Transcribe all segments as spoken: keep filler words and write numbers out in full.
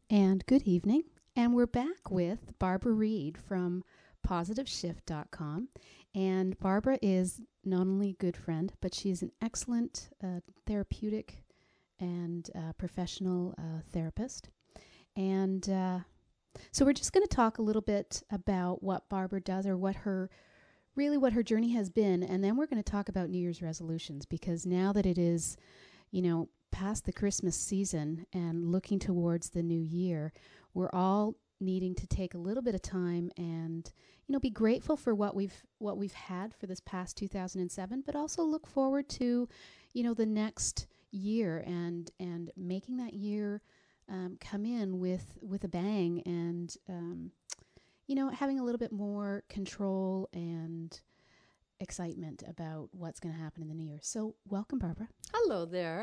And good evening. And we're back with Barbara Reed from positive shift dot com. And Barbara is not only a good friend, but she's an excellent uh, therapeutic and uh, professional uh, therapist. And uh, so we're just going to talk a little bit about what Barbara does, or what her, really what her journey has been. And then we're going to talk about New Year's resolutions, because now that it is, you know, past the Christmas season and looking towards the new year, we're all needing to take a little bit of time and, you know, be grateful for what we've what we've had for this past two thousand seven, but also look forward to, you know, the next year and and making that year um, come in with with a bang, and um, you know, having a little bit more control and excitement about what's going to happen in the new year. So welcome, Barbara. Hello there.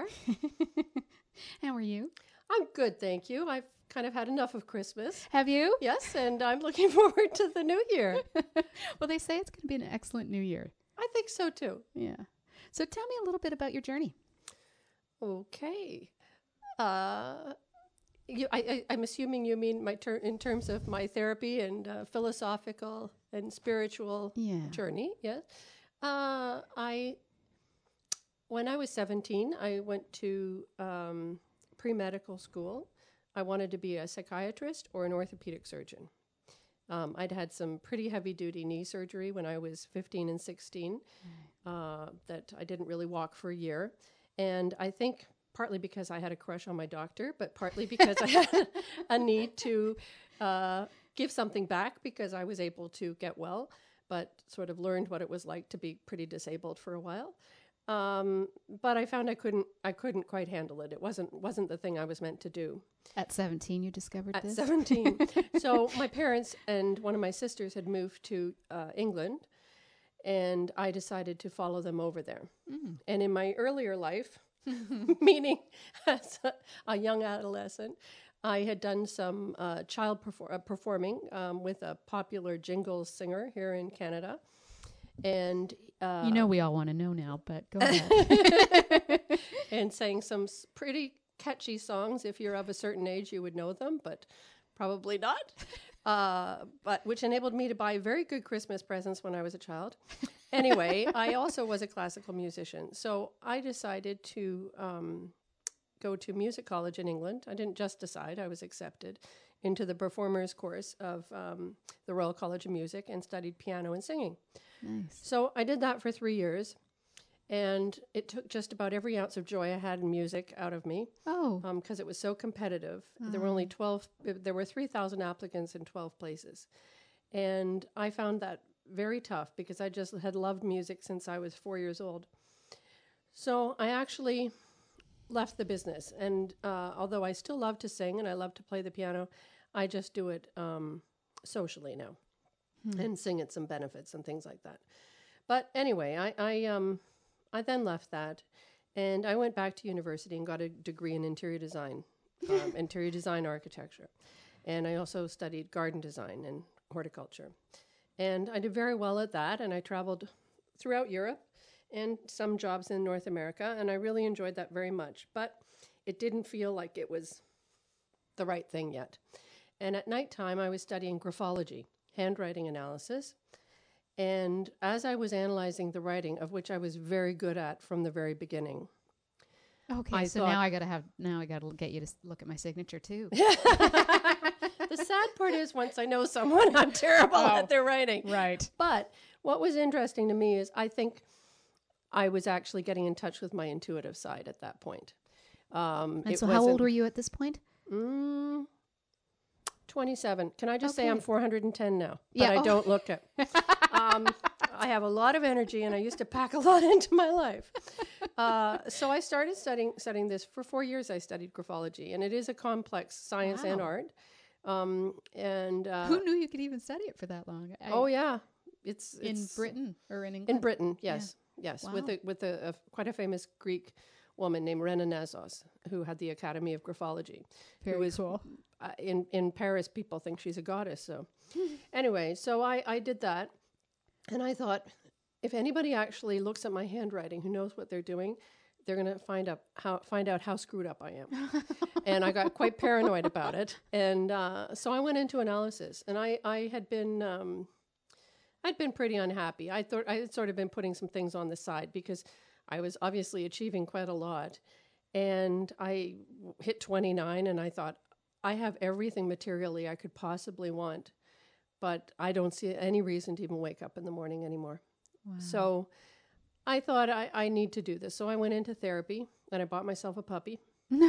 How are you? I'm good, thank you. I've kind of had enough of Christmas. Have you? Yes, and I'm looking forward to the new year. Well, they say it's going to be an excellent new year. I think so too. Yeah. So tell me a little bit about your journey. Okay. Uh, you, I, I, I'm assuming you mean my ter- in terms of my therapy and uh, philosophical and spiritual Yeah. journey. Yes. Uh, I when I was seventeen, I went to um, pre-medical school. I wanted to be a psychiatrist or an orthopedic surgeon. Um, I'd had some pretty heavy-duty knee surgery when I was fifteen and sixteen, uh, that I didn't really walk for a year. And I think partly because I had a crush on my doctor, but partly because I had a need to uh, give something back, because I was able to get well, but sort of learned what it was like to be pretty disabled for a while. Um, but I found I couldn't I couldn't quite handle it. It wasn't wasn't the thing I was meant to do. At seventeen, you discovered At this? seventeen. So my parents and one of my sisters had moved to uh, England, and I decided to follow them over there. Mm. And in my earlier life, meaning as a, a young adolescent, I had done some uh, child perfor- uh, performing um, with a popular jingles singer here in Canada. And uh, You know we all want to know now, but go ahead. and sang some s- pretty catchy songs. If you're of a certain age, you would know them, but probably not. Uh, but which enabled me to buy very good Christmas presents when I was a child. Anyway, I also was a classical musician, so I decided to um, go to music college in England. I didn't just decide; I was accepted into the performers course of um, the Royal College of Music and studied piano and singing. Nice. So I did that for three years, and it took just about every ounce of joy I had in music out of me, Oh. because it was so competitive. There were only twelve. There were three thousand applicants in twelve places, and I found that very tough because I just had loved music since I was four years old. So I actually left the business, and uh, although I still love to sing and I love to play the piano, I just do it um, socially now. And sing at some benefits and things like that. But anyway, I I, um, I then left that, and I went back to university and got a degree in interior design, um, interior design architecture. And I also studied garden design and horticulture. And I did very well at that, and I traveled throughout Europe and some jobs in North America, and I really enjoyed that very much. But it didn't feel like it was the right thing yet. And at nighttime, I was studying graphology, handwriting analysis. And as I was analyzing the writing, of which I was very good at from the very beginning. Okay, I so thought- now I gotta have now I gotta get you to s- look at my signature too. The sad part is, once I know someone, I'm terrible Oh. at their writing. Right. But what was interesting to me is I think I was actually getting in touch with my intuitive side at that point. Um, And it so how old wasn't- were you at this point? Mm, twenty-seven. Can I just say I'm Okay. four hundred ten now? But Yeah. I Oh. don't look it. um, I have a lot of energy, and I used to pack a lot into my life. Uh, so I started studying studying this. For four years, I studied graphology, and it is a complex science and Wow. art. Um, and uh, Who knew you could even study it for that long? I, oh yeah, it's, in it's Britain or in England? in Britain. Yes, yes, with Wow. a with a, a quite a famous Greek woman named Rena Nazos, who had the Academy of Graphology. Very who was, cool. Uh, in in Paris, people think she's a goddess. So, anyway, so I I did that, and I thought, if anybody actually looks at my handwriting, who knows what they're doing, they're going to find up how find out how screwed up I am. And I got quite paranoid about it. And uh, so I went into analysis, and I, I had been, um, I'd been pretty unhappy. I thought I had sort of been putting some things on the side because I was obviously achieving quite a lot. And I hit twenty-nine, and I thought, I have everything materially I could possibly want, but I don't see any reason to even wake up in the morning anymore. Wow. So I thought I, I need to do this. So I went into therapy, and I bought myself a puppy.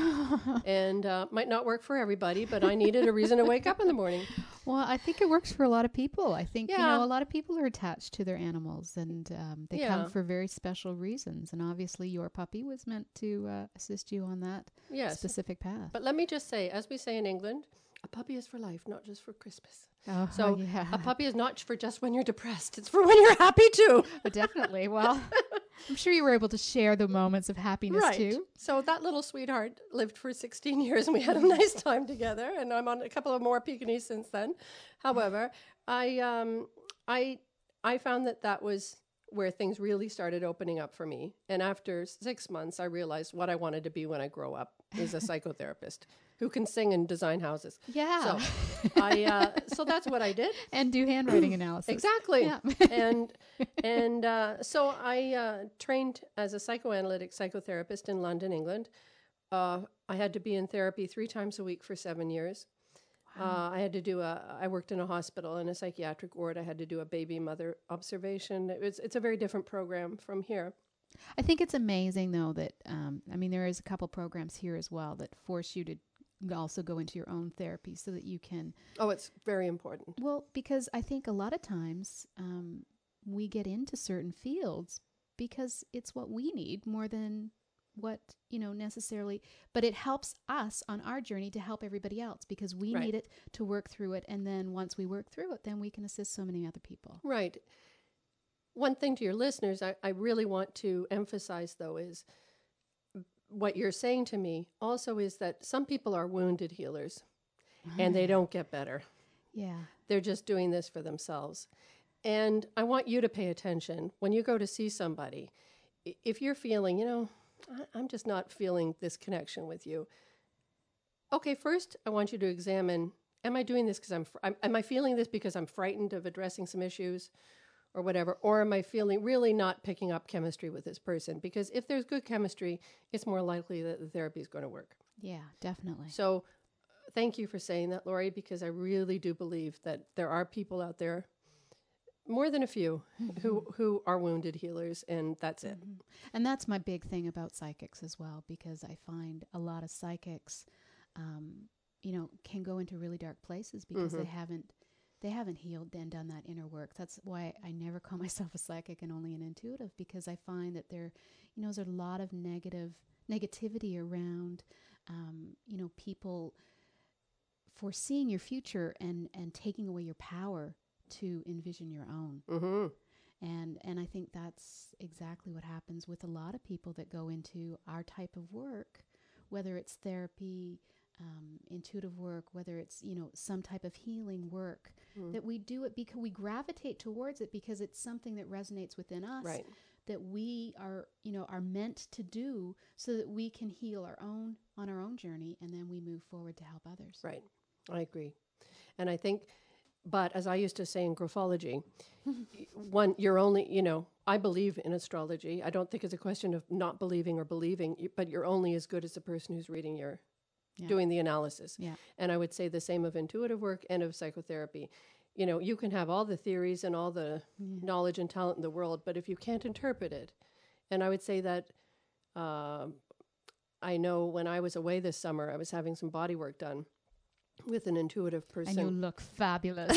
And uh, might not work for everybody, but I needed a reason to wake up in the morning. Well, I think it works for a lot of people. I think, yeah. you know, a lot of people are attached to their animals, and um, they yeah. come for very special reasons. And obviously your puppy was meant to uh, assist you on that yes. specific path. But let me just say, as we say in England, a puppy is for life, not just for Christmas. Oh, so yeah. a puppy is not for just when you're depressed. It's for when you're happy too. Definitely. Well, I'm sure you were able to share the moments of happiness right. too. So that little sweetheart lived for sixteen years, and we had a nice time together. And I'm on a couple of more Pekingese since then. However, I um, I I found that that was where things really started opening up for me. And after six months, I realized what I wanted to be when I grow up is a psychotherapist who can sing and design houses. Yeah. So I uh, so that's what I did. And do handwriting analysis. Exactly. Yeah. and and uh, so I uh, trained as a psychoanalytic psychotherapist in London, England. Uh, I had to be in therapy three times a week for seven years. Wow. Uh, I had to do a. I worked in a hospital in a psychiatric ward. I had to do a baby mother observation. It was, it's a very different program from here. I think it's amazing, though, that um, I mean, there is a couple programs here as well that force you to also go into your own therapy so that you can. Oh, it's very important. Well, because I think a lot of times um, we get into certain fields because it's what we need more than what, you know, necessarily, but it helps us on our journey to help everybody else because we right. need it to work through it. And then once we work through it, then we can assist so many other people. Right. One thing to your listeners, I, I really want to emphasize, though, is what you're saying to me also is that some people are wounded healers and they don't get better. Yeah. They're just doing this for themselves. And I want you to pay attention when you go to see somebody. If you're feeling, you know, I'm just not feeling this connection with you. Okay, first, I want you to examine, am I doing this because I'm, fr- am I feeling this because I'm frightened of addressing some issues or whatever? Or am I feeling really not picking up chemistry with this person? Because if there's good chemistry, it's more likely that the therapy is going to work. Yeah, definitely. So thank you for saying that, Lori, because I really do believe that there are people out there, more than a few, mm-hmm. who, who are wounded healers, and that's it. Mm-hmm. And that's my big thing about psychics as well, because I find a lot of psychics, um, you know, can go into really dark places because mm-hmm. they haven't they haven't healed and done that inner work. That's why I never call myself a psychic and only an intuitive, because I find that there, you know, there's a lot of negative negativity around, um, you know, people foreseeing your future and, and taking away your power to envision your own. Mm-hmm. And and I think that's exactly what happens with a lot of people that go into our type of work, whether it's therapy, um, intuitive work, whether it's, you know, some type of healing work, mm. that we do it because we gravitate towards it because it's something that resonates within us, right. that we are, you know, are meant to do so that we can heal our own on our own journey, and then we move forward to help others. Right. I agree. And I think, but as I used to say in graphology, one, you're only, you know, I believe in astrology. I don't think it's a question of not believing or believing, but you're only as good as the person who's reading your, yeah. doing the analysis. Yeah. And I would say the same of intuitive work and of psychotherapy. You know, you can have all the theories and all the yeah. knowledge and talent in the world, but if you can't interpret it, and I would say that, uh, I know when I was away this summer, I was having some body work done with an intuitive person. And you look fabulous.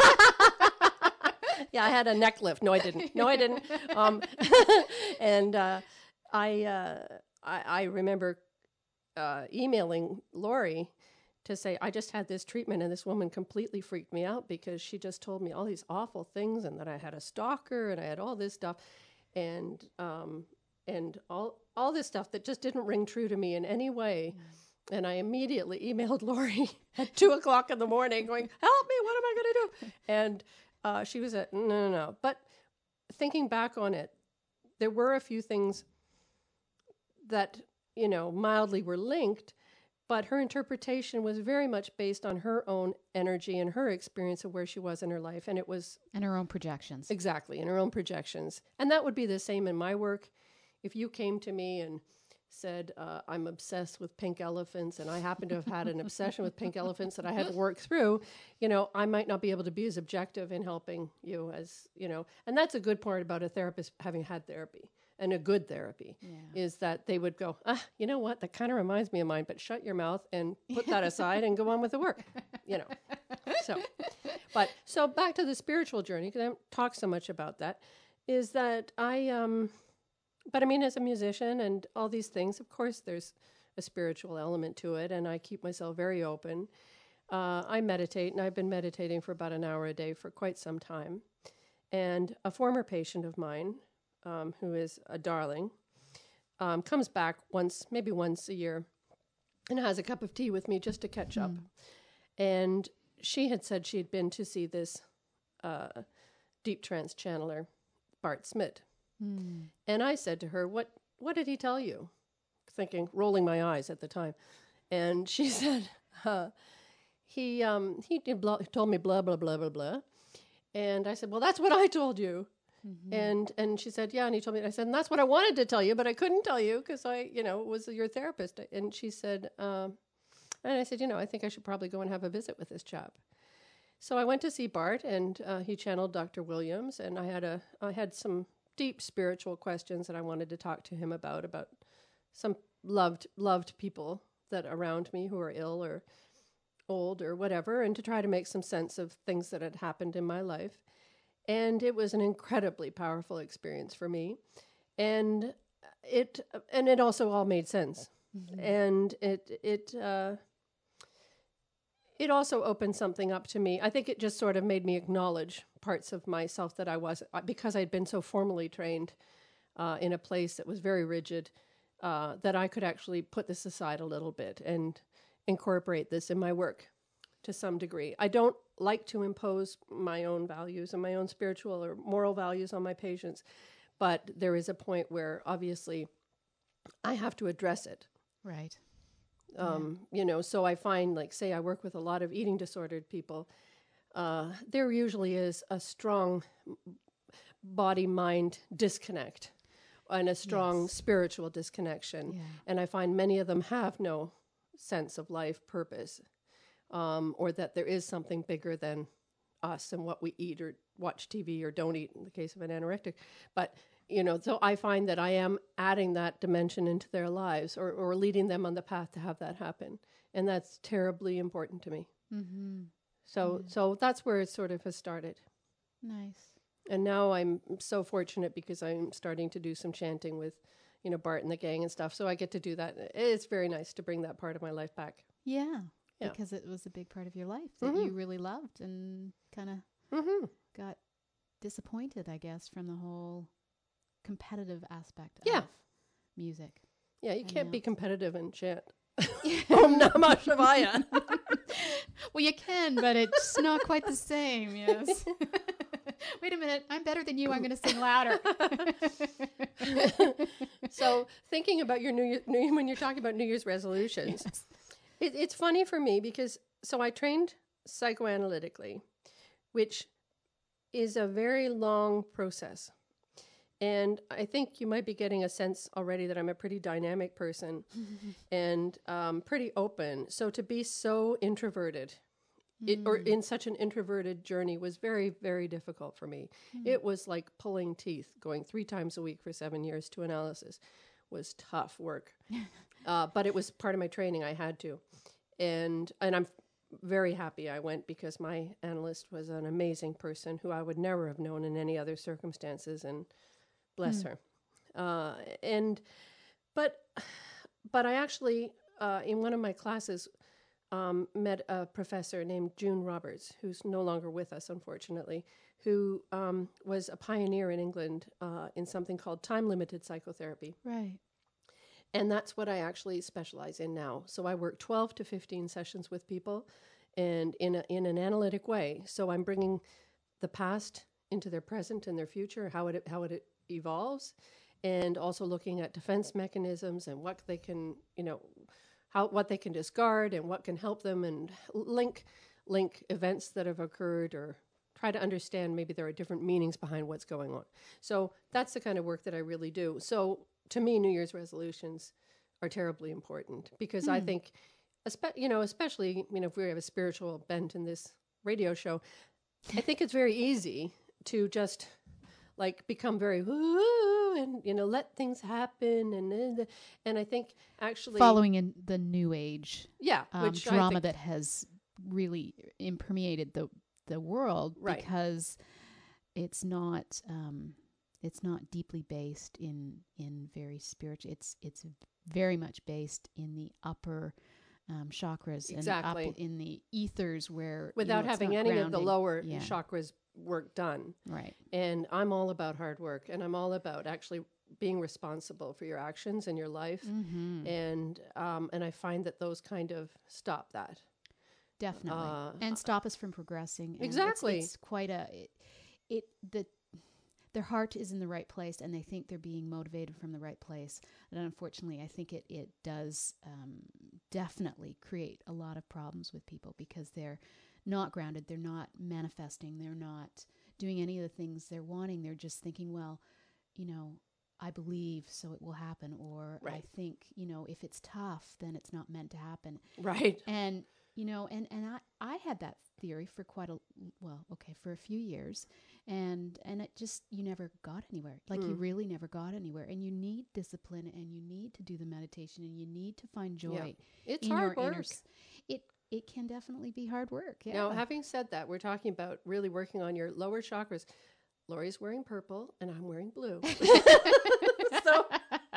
Yeah, I had a neck lift. No, I didn't. No, I didn't. Um, and uh, I, uh, I I remember uh, emailing Lori to say, I just had this treatment and this woman completely freaked me out because she just told me all these awful things and that I had a stalker and I had all this stuff and um, and all all this stuff that just didn't ring true to me in any way. Mm. And I immediately emailed Lori at two o'clock in the morning going, help me, what am I going to do? And uh, she was at, no, no, no. But thinking back on it, there were a few things that, you know, mildly were linked, but her interpretation was very much based on her own energy and her experience of where she was in her life. And it was And her own projections. exactly in her own projections. And that would be the same in my work. If you came to me and said, uh, I'm obsessed with pink elephants, and I happen to have had an obsession with pink elephants that I had to work through, you know, I might not be able to be as objective in helping you as, you know, and that's a good part about a therapist having had therapy. And a good therapy Yeah. is that they would go, ah, you know what, that kind of reminds me of mine, but shut your mouth and put that aside and go on with the work, you know. So, but so back to the spiritual journey, because I don't talk so much about that, is that I, um, but I mean, as a musician and all these things, of course, there's a spiritual element to it, and I keep myself very open. Uh, I meditate, and I've been meditating for about an hour a day for quite some time. And a former patient of mine, Um, who is a darling, um, comes back once, maybe once a year, and has a cup of tea with me just to catch up. And she had said she had been to see this uh, deep trance channeler, Bart Smith. Mm. And I said to her, what, what did he tell you? Thinking, rolling my eyes at the time. And she said, uh, he, um, he did blah, told me blah, blah, blah, blah, blah. And I said, well, that's what I told you. Mm-hmm. And and she said, yeah, and he told me, I said, and that's what I wanted to tell you, but I couldn't tell you because I, you know, was your therapist. And she said, um, and I said, you know, I think I should probably go and have a visit with this chap. So I went to see Bart, and uh, he channeled Doctor Williams, and I had a, I had some deep spiritual questions that I wanted to talk to him about, about some loved, loved people that around me who are ill or old or whatever, and to try to make some sense of things that had happened in my life. And it was an incredibly powerful experience for me. And it and it also all made sense. Mm-hmm. And it it uh, it also opened something up to me. I think it just sort of made me acknowledge parts of myself that I was, because I'd been so formally trained uh, in a place that was very rigid, uh, that I could actually put this aside a little bit and incorporate this in my work to some degree. I don't like to impose my own values and my own spiritual or moral values on my patients, but there is a point where obviously I have to address it. Right. Um, yeah. You know, so I find, like, say I work with a lot of eating disordered people, uh, there usually is a strong body-mind disconnect and a strong yes. spiritual disconnection. Yeah. And I find many of them have no sense of life purpose. Um, or that there is something bigger than us and what we eat or watch T V or don't eat in the case of an anorectic. But, you know, so I find that I am adding that dimension into their lives or, or leading them on the path to have that happen. And that's terribly important to me. Mm-hmm. So, mm-hmm. so that's where it sort of has started. Nice. And now I'm so fortunate because I'm starting to do some chanting with, you know, Bart and the gang and stuff. So I get to do that. It's very nice to bring that part of my life back. Yeah. Yeah. Because it was a big part of your life that mm-hmm. you really loved and kind of mm-hmm. got disappointed, I guess, from the whole competitive aspect yeah. of music. Yeah, you and can't now. be competitive and chant. Om Namah Shivaya. Well, you can, but it's not quite the same, yes. Wait a minute, I'm better than you, I'm going to sing louder. So thinking about your New Year, when you're talking about New Year's resolutions, yes. It, it's funny for me because, so I trained psychoanalytically, which is a very long process. And I think you might be getting a sense already that I'm a pretty dynamic person and um, pretty open. So to be so introverted mm. it, or in such an introverted journey was very, very difficult for me. Mm. It was like pulling teeth. Going three times a week for seven years to analysis was tough work. Uh, but it was part of my training. I had to. And and I'm very happy I went because my analyst was an amazing person who I would never have known in any other circumstances, and bless mm. her. Uh, and but but I actually, uh, in one of my classes, um, met a professor named June Roberts, who's no longer with us, unfortunately, who um, was a pioneer in England uh, in something called time-limited psychotherapy. Right. And that's what I actually specialize in now. So I work twelve to fifteen sessions with people and in a, in an analytic way. So I'm bringing the past into their present and their future, how it how it evolves, and also looking at defense mechanisms and what they can, you know, how what they can discard and what can help them, and link link events that have occurred, or try to understand maybe there are different meanings behind what's going on. So that's the kind of work that I really do. So to me, New Year's resolutions are terribly important, because mm. I think, espe- you know, especially, you know, if we have a spiritual bent in this radio show, I think it's very easy to just like become very woo and, you know, let things happen. And and I think actually following in the new age yeah, um, which drama that has really impermeated the the world, right. because it's not um, it's not deeply based in in very spiritual. It's it's very much based in the upper um, chakras exactly. and up in the ethers, where without you know, having any grounding. of the lower yeah. chakras work done. Right. And I'm all about hard work, and I'm all about actually being responsible for your actions in your life. Mm-hmm. And um, and I find that those kind of stop that. Definitely. Uh, and stop us from progressing. And exactly. It's, it's quite a, it, it, the, their heart is in the right place, and they think they're being motivated from the right place. And unfortunately, I think it, it does um, definitely create a lot of problems with people, because they're not grounded. They're not manifesting. They're not doing any of the things they're wanting. They're just thinking, well, you know, I believe, so it will happen. Or right. I think, you know, if it's tough, then it's not meant to happen. Right. And, you know, and, and I, I had that theory for quite a, well, okay, for a few years. And, and it just, you never got anywhere. Like mm. you really never got anywhere. And you need discipline, and you need to do the meditation, and you need to find joy. Yeah. It's in hard your work. Inner, it, it can definitely be hard work. Yeah. Now, having said that, we're talking about really working on your lower chakras. Lori's wearing purple, and I'm wearing blue. So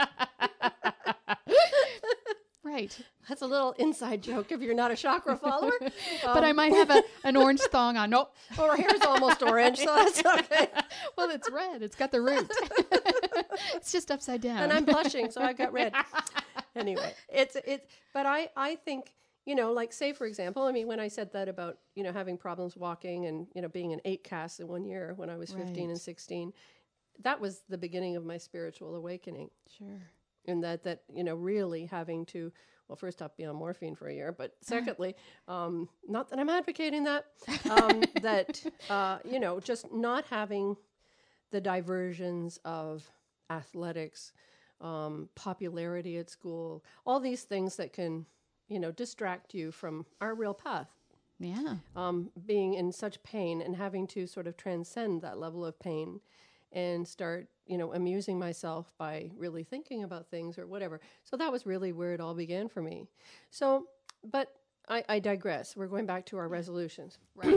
right. That's a little inside joke if you're not a chakra follower. Um, but I might have a, an orange thong on. Nope. Well, her hair's almost orange, so that's okay. Well, it's red. It's got the root. It's just upside down. And I'm blushing, so I got red. Anyway, it's it's. But I I think, you know, like, say, for example, I mean, when I said that about, you know, having problems walking and, you know, being an eight cast in one year when I was fifteen right. and sixteen, that was the beginning of my spiritual awakening. Sure. And that, that, you know, really having to, well, first off, be on morphine for a year, but secondly, um, not that I'm advocating that, um, that, uh, you know, just not having the diversions of athletics, um, popularity at school, all these things that can, you know, distract you from our real path. Yeah. Um, being in such pain and having to sort of transcend that level of pain and start, you know, amusing myself by really thinking about things or whatever. So that was really where it all began for me. So, but I, I digress. We're going back to our resolutions. Right.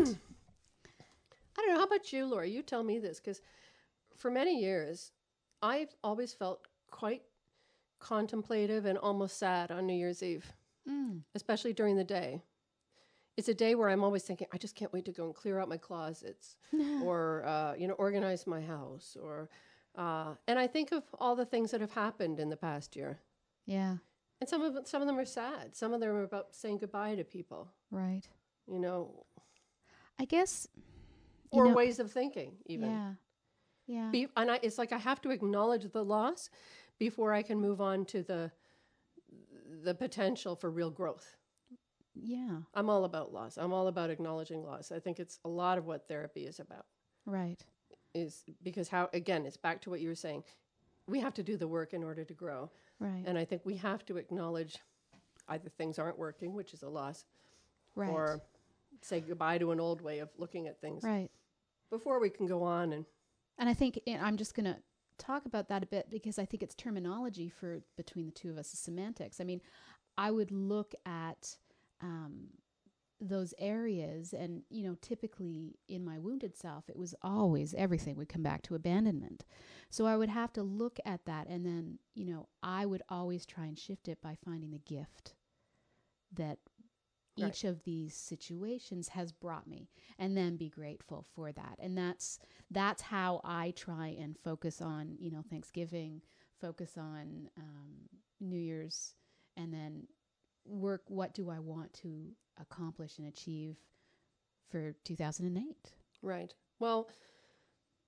I don't know. How about you, Laura? You tell me this, because for many years, I've always felt quite contemplative and almost sad on New Year's Eve, mm. especially during the day. It's a day where I'm always thinking, I just can't wait to go and clear out my closets or, uh, you know, organize my house. or, uh, And I think of all the things that have happened in the past year. Yeah. And some of, some of them are sad. Some of them are about saying goodbye to people. Right. You know. I guess. Or know, ways of thinking, even. Yeah. Yeah. Be, and I, it's like I have to acknowledge the loss before I can move on to the the potential for real growth. Yeah. I'm all about loss. I'm all about acknowledging loss. I think it's a lot of what therapy is about. Right. Is because how, again, it's back to what you were saying. We have to do the work in order to grow. Right. And I think we have to acknowledge either things aren't working, which is a loss, right. or say goodbye to an old way of looking at things. Right. Before we can go on. And And I think and I'm just going to talk about that a bit, because I think it's terminology for between the two of us is semantics. I mean, I would look at Um, those areas, and you know, typically in my wounded self, it was always everything would come back to abandonment. So I would have to look at that, and then you know, I would always try and shift it by finding the gift that right. each of these situations has brought me, and then be grateful for that. And that's that's how I try and focus on, you know, Thanksgiving, focus on um, New Year's, and then work, what do I want to accomplish and achieve for two thousand eight? Right. Well,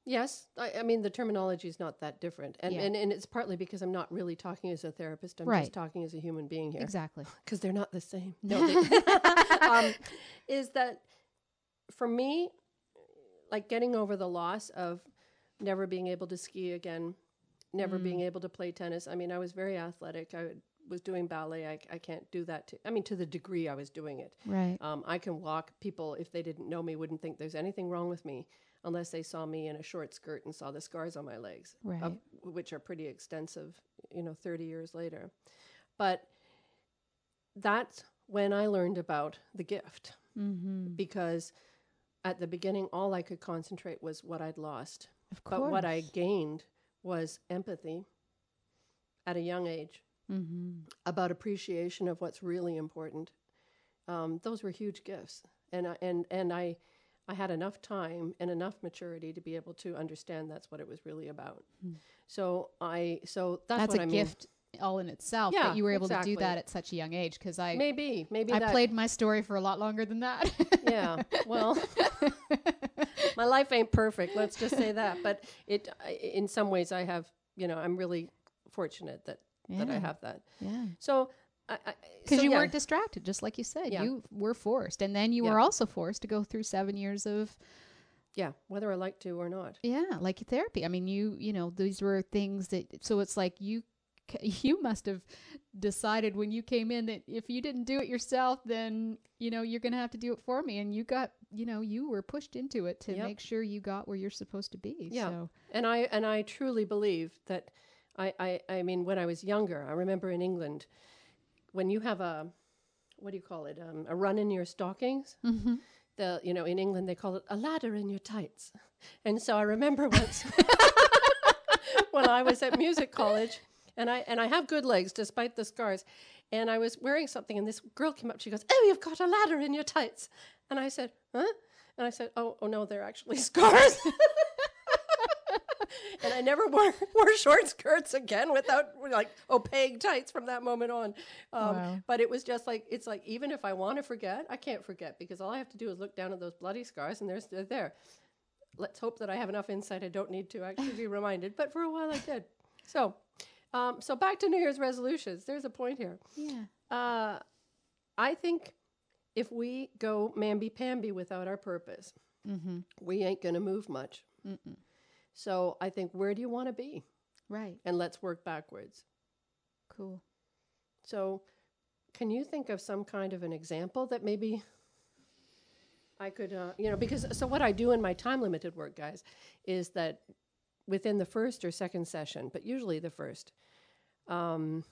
Yes, I, I mean the terminology is not that different, and, Yeah. and and it's partly because I'm not really talking as a therapist. I'm Right. just talking as a human being here, Exactly. because they're not the same. No, they, um, is that for me, like getting over the loss of never being able to ski again, never Mm. being able to play tennis. I mean, I was very athletic. I was doing ballet. I, I can't do that. To, I mean, to the degree I was doing it. Right. Um, I can walk. People, if they didn't know me, wouldn't think there's anything wrong with me unless they saw me in a short skirt and saw the scars on my legs, Right. of, which are pretty extensive, you know, thirty years later. But that's when I learned about the gift, Mm-hmm. because at the beginning, all I could concentrate was what I'd lost. Of course. But what I gained was empathy at a young age, Mm-hmm. about appreciation of what's really important. Um, those were huge gifts, and I, and and I, I had enough time and enough maturity to be able to understand that's what it was really about. Mm. So I so that's, That's what a I gift all in itself Yeah, that you were able exactly. to do that at such a young age. Because I, mean. Maybe maybe I that, played my story for a lot longer than that. Yeah, well, my life ain't perfect. Let's just say that. But it, I- in some ways, I have. You know, I'm really fortunate that that I Yeah. have that. Yeah. So. I, I, Because so you yeah. weren't distracted, just like you said. Yeah. You were forced. And then you Yeah. were also forced to go through seven years of, Yeah, whether I like to or not. yeah, like therapy. I mean, you, you know, these were things that, so it's like you, c- you must have decided when you came in that if you didn't do it yourself, then, you know, you're going to have to do it for me. And you got, you know, you were pushed into it to Yep. make sure you got where you're supposed to be. Yeah. So, And I and I truly believe that I, I, I mean when I was younger, I remember in England when you have a what do you call it? Um, a run in your stockings. mm-hmm. The you know, in England they call it a ladder in your tights. And so I remember once when I was at music college, and I and I have good legs despite the scars, and I was wearing something, and this girl came up. She goes, "Oh, you've got a ladder in your tights," and I said, "Huh?" And I said, "Oh, oh no, they're actually scars." And I never wore, wore short skirts again without like opaque tights from that moment on. Um, Wow. But it was just like, it's like, even if I want to forget, I can't forget, because all I have to do is look down at those bloody scars and they're, they're there. Let's hope that I have enough insight. I don't need to actually be reminded. But for a while I did. So, um, so back to New Year's resolutions. There's a point here. Yeah. Uh, I think if we go mamby-pamby without our purpose, Mm-hmm. we ain't going to move much. Mm-mm. So I think, where do you want to be? Right. And let's work backwards. Cool. So can you think of some kind of an example that maybe I could, uh, you know, because so what I do in my time-limited work, guys, is that within the first or second session, but usually the first, um,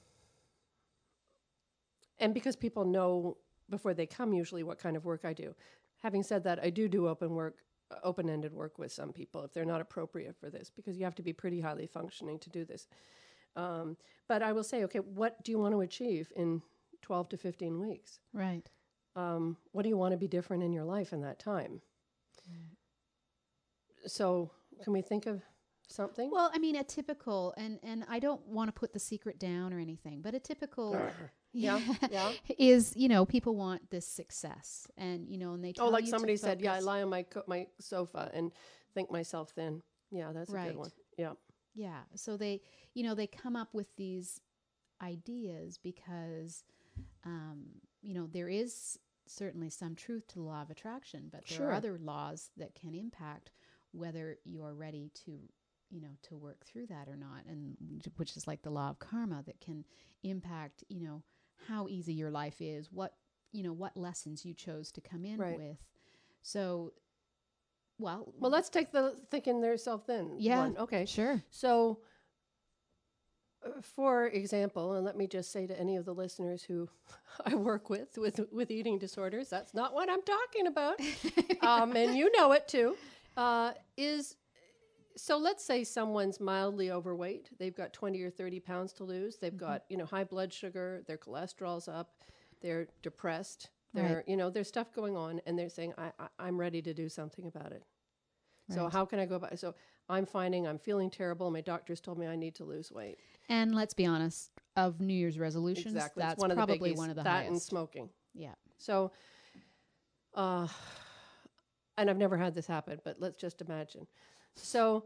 and because people know before they come usually what kind of work I do. Having said that, I do do open work, uh, open-ended work with some people if they're not appropriate for this, because you have to be pretty highly functioning to do this. Um, but I will say, okay, what do you want to achieve in twelve to fifteen weeks? Right. Um, what do you want to be different in your life in that time? Mm. So can we think of something? Well, I mean, a typical, and, and I don't want to put the secret down or anything, but a typical Yeah, yeah. is, you know, people want this success, and, you know, and they tell Oh, like you to somebody said, yeah, I focus- lie on my co- my sofa and think myself thin. Yeah, that's a Right. good one. Yeah. Yeah. So they, you know, they come up with these ideas because, um, you know, there is certainly some truth to the law of attraction, but there Sure. are other laws that can impact whether you're ready to, you know, to work through that or not. And which is like the law of karma that can impact, you know, how easy your life is, what, you know, what lessons you chose to come in Right. with. So, well, Well, let's take the thinking yourself thin Yeah. one. Okay. sure. So, uh, for example, and let me just say to any of the listeners who I work with with with eating disorders, that's not what I'm talking about, um, and you know it too. Uh, is so let's say someone's mildly overweight. They've got twenty or thirty pounds to lose. They've Mm-hmm. got you know high blood sugar. Their cholesterol's up. They're depressed. They're Right. you know there's stuff going on, and they're saying I, I I'm ready to do something about it. So Right. how can I go about? So I'm finding I'm feeling terrible. My doctor's told me I need to lose weight. And let's be honest, of New Year's resolutions, Exactly, that's it's one of probably the biggies. one of the that and highest. smoking. Yeah. So, uh, and I've never had this happen, but let's just imagine. So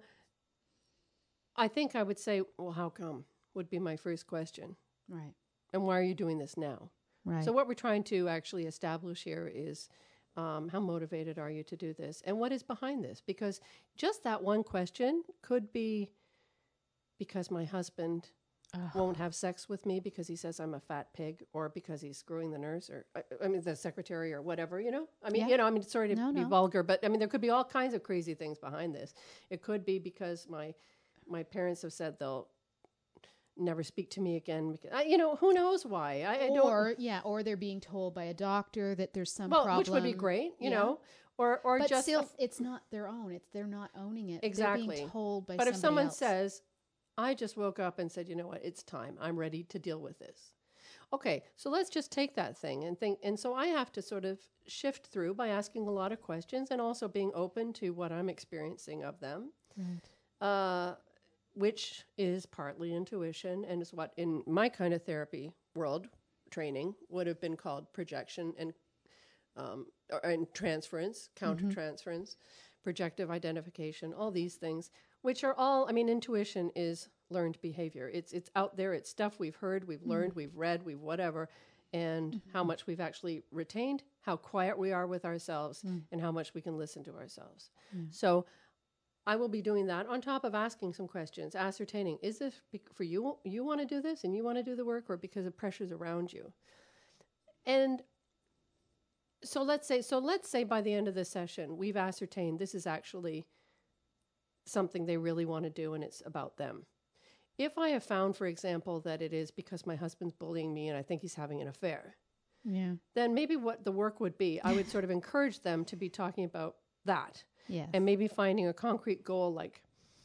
I think I would say, well, how come? Would be my first question. Right. And why are you doing this now? Right. So what we're trying to actually establish here is um, how motivated are you to do this? And what is behind this? Because just that one question could be because my husband Ugh. won't have sex with me because he says I'm a fat pig, or because he's screwing the nurse, or I, I mean the secretary, or whatever, you know? I mean, Yeah. you know, I mean, sorry to No, be no. vulgar, but I mean, there could be all kinds of crazy things behind this. It could be because my my parents have said they'll never speak to me again. Because, I, you know, who knows why? I, I don't. Or yeah, or they're being told by a doctor that there's some Well, problem. which would be great, you Yeah. know, or or But just. still, a- it's not their own. It's they're not owning it. Exactly. They're being told by but if somebody someone else. says, I just woke up and said, you know what, it's time. I'm ready to deal with this. Okay, so let's just take that thing and think. And so I have to sort of shift through by asking a lot of questions and also being open to what I'm experiencing of them, Right. uh, which is partly intuition and is what in my kind of therapy world training would have been called projection and um, or, and transference, countertransference, projective identification, all these things, which are all, I mean, intuition is learned behavior. It's it's out there. It's stuff we've heard, we've learned, we've read, we've whatever, and how much we've actually retained, how quiet we are with ourselves, and how much we can listen to ourselves. So I will be doing that on top of asking some questions, ascertaining, is this be- for you, you want to do this and you want to do the work, or because of pressures around you? And so let's say, so let's say by the end of the session, we've ascertained this is actually something they really want to do and it's about them. If I have found, for example, that it is because my husband's bullying me and I think he's having an affair, Yeah. then maybe what the work would be, I would sort of encourage them to be talking about that. Yes. And maybe finding a concrete goal like,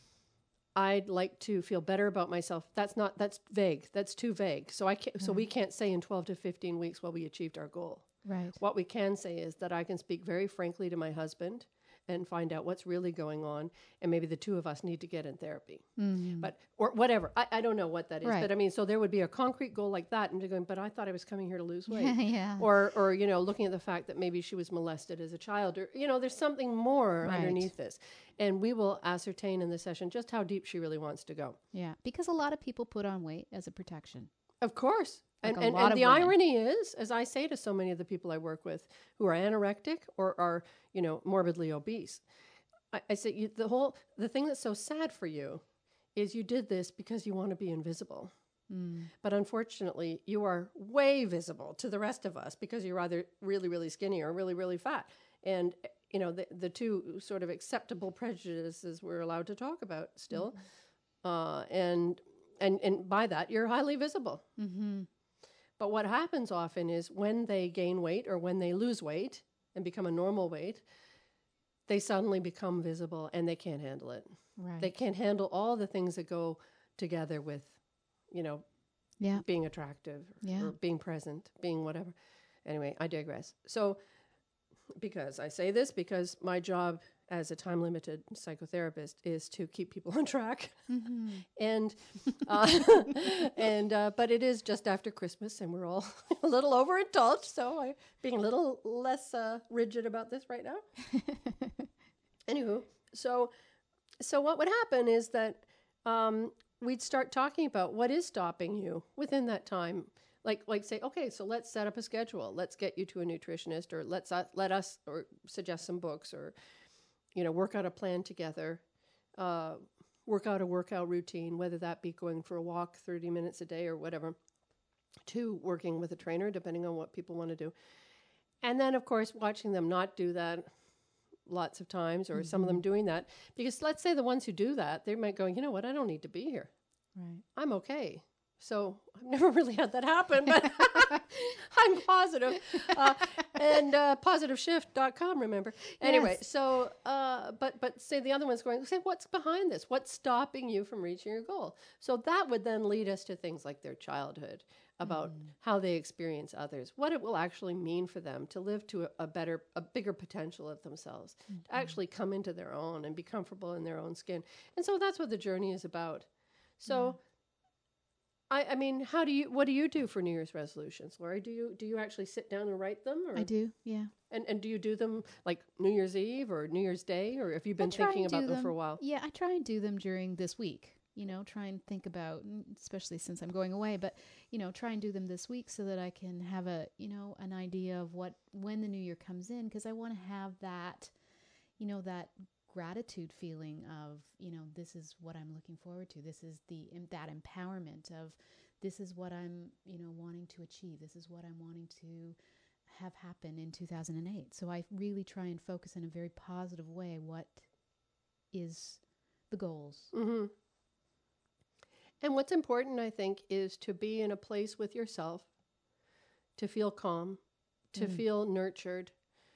I'd like to feel better about myself. That's not, that's vague. That's too vague. So I can't, so we can't say in twelve to fifteen weeks, well, we achieved our goal. Right. What we can say is that I can speak very frankly to my husband and find out what's really going on. And maybe the two of us need to get in therapy. Mm. But, or whatever. I, I don't know what that is. Right. But I mean, so there would be a concrete goal like that. And they're going, but I thought I was coming here to lose weight. yeah. Or, or, you know, looking at the fact that maybe she was molested as a child, or, you know, there's something more Right. underneath this. And we will ascertain in the session just how deep she really wants to go. Yeah. Because a lot of people put on weight as a protection. Of course. Like And, a and, lot and of the women. irony is, as I say to so many of the people I work with who are anorectic or are, you know, morbidly obese, I, I say, you, the whole, the thing that's so sad for you is you did this because you want to be invisible. Mm. But unfortunately, you are way visible to the rest of us because you're either really, really skinny or really, really fat. And, you know, the, the two sort of acceptable prejudices we're allowed to talk about still. Mm-hmm. Uh, and, and, and by that, you're highly visible. Mm-hmm. But what happens often is when they gain weight or when they lose weight and become a normal weight, they suddenly become visible and they can't handle it. Right. They can't handle all the things that go together with, you know, yeah. being attractive Yeah. or being present, being whatever. Anyway, I digress. So because I say this because my job as a time-limited psychotherapist is to keep people on track. Mm-hmm. and uh, and uh, but it is just after Christmas and we're all a little overindulged, so I'm being a little less uh, rigid about this right now. Anywho, so so what would happen is that um, we'd start talking about what is stopping you within that time. Like, like say, okay, so let's set up a schedule. Let's get you to a nutritionist, or let's uh, let us or suggest some books, or you know, work out a plan together. Uh, work out a workout routine, whether that be going for a walk thirty minutes a day or whatever, to working with a trainer, depending on what people want to do. And then, of course, watching them not do that lots of times, or mm-hmm. some of them doing that, because let's say the ones who do that, they might go, you know what, I don't need to be here. Right. I'm okay. So I've never really had that happen, but I'm positive. Uh, and uh, positive shift dot com, remember? Anyway, Yes. so, uh, but but say the other one's going, say, what's behind this? What's stopping you from reaching your goal? So that would then lead us to things like their childhood, about mm. how they experience others, what it will actually mean for them to live to a, a better, a bigger potential of themselves, mm-hmm. to actually come into their own and be comfortable in their own skin. And so that's what the journey is about. So... Yeah. I, I mean, how do you? What do you do for New Year's resolutions, Lori? Do you do you actually sit down and write them? Or? I do, yeah. And and do you do them like New Year's Eve or New Year's Day, or have you been I try thinking and do about them, them for a while? Yeah, I try and do them during this week. You know, try and think about, mm, especially since I'm going away, but, you know, try and do them this week so that I can have a, you know, an idea of what, when the new year comes in, because I want to have that, you know, that gratitude feeling of, you know, this is what I'm looking forward to. This is the, that empowerment of, this is what I'm, you know, wanting to achieve. This is what I'm wanting to have happen in two thousand eight. So I really try and focus in a very positive way what is the goals. Mm-hmm. And what's important, I think, is to be in a place with yourself, to feel calm, to Mm. feel nurtured,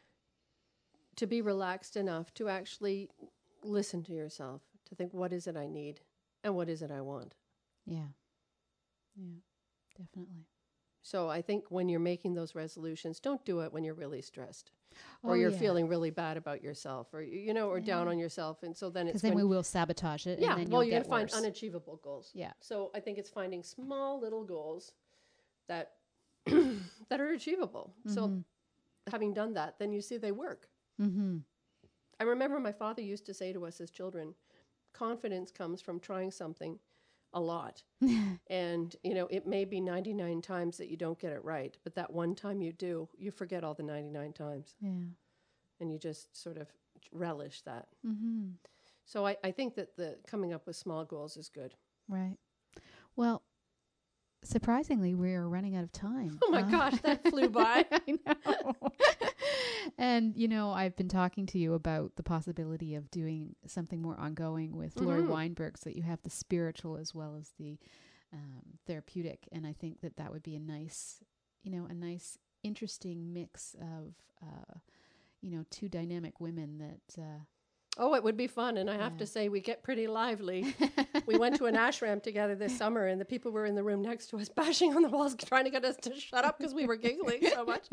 to be relaxed enough to actually listen to yourself, to think, what is it I need and what is it I want? Yeah. Yeah, definitely. So I think when you're making those resolutions, don't do it when you're really stressed or Oh, you're yeah. feeling really bad about yourself or, you know, or down Yeah. on yourself. And so then it's Because then when, we will sabotage it. yeah, and then well, you'll you're get going to find worse. unachievable goals. Yeah. So I think it's finding small little goals that that are achievable. So Mhm. having done that, then you see they work. Mm-hmm. I remember my father used to say to us as children, confidence comes from trying something a lot. And, you know, it may be ninety-nine times that you don't get it right, but that one time you do, you forget all the ninety-nine times. Yeah. And you just sort of relish that. Mm-hmm. So I, I think that the coming up with small goals is good. Right. Well, surprisingly, we are running out of time. Oh my Uh, gosh, that flew by. I know. And, you know, I've been talking to you about the possibility of doing something more ongoing with Lori Mhm. Weinberg, so that you have the spiritual as well as the um, therapeutic. And I think that that would be a nice, you know, a nice, interesting mix of, uh, you know, two dynamic women that... Uh, Oh, it would be fun. And I have Yeah. to say, we get pretty lively. We went to an ashram together this summer, and the people were in the room next to us bashing on the walls, trying to get us to shut up because we were giggling so much.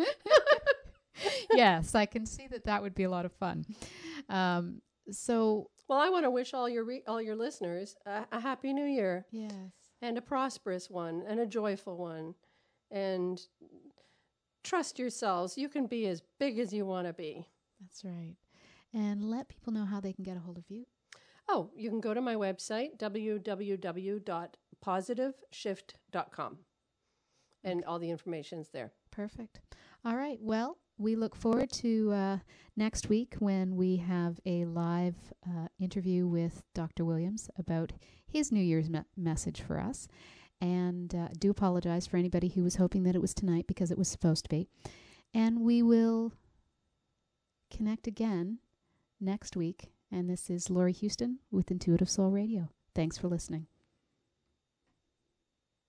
Yes, I can see that that would be a lot of fun. Um, so, Well, I want to wish all your re- all your listeners a, a happy new year yes. and a prosperous one and a joyful one. And trust yourselves. You can be as big as you want to be. That's right. And let people know how they can get a hold of you. Oh, you can go to my website, w w w dot positive shift dot com. And all the information's there. Perfect. All right. Well, we look forward to uh, next week when we have a live uh, interview with Doctor Williams about his New Year's me- message for us. And uh, do apologize for anybody who was hoping that it was tonight, because it was supposed to be. And we will connect again next week. And this is Lori Houston with Intuitive Soul Radio. Thanks for listening.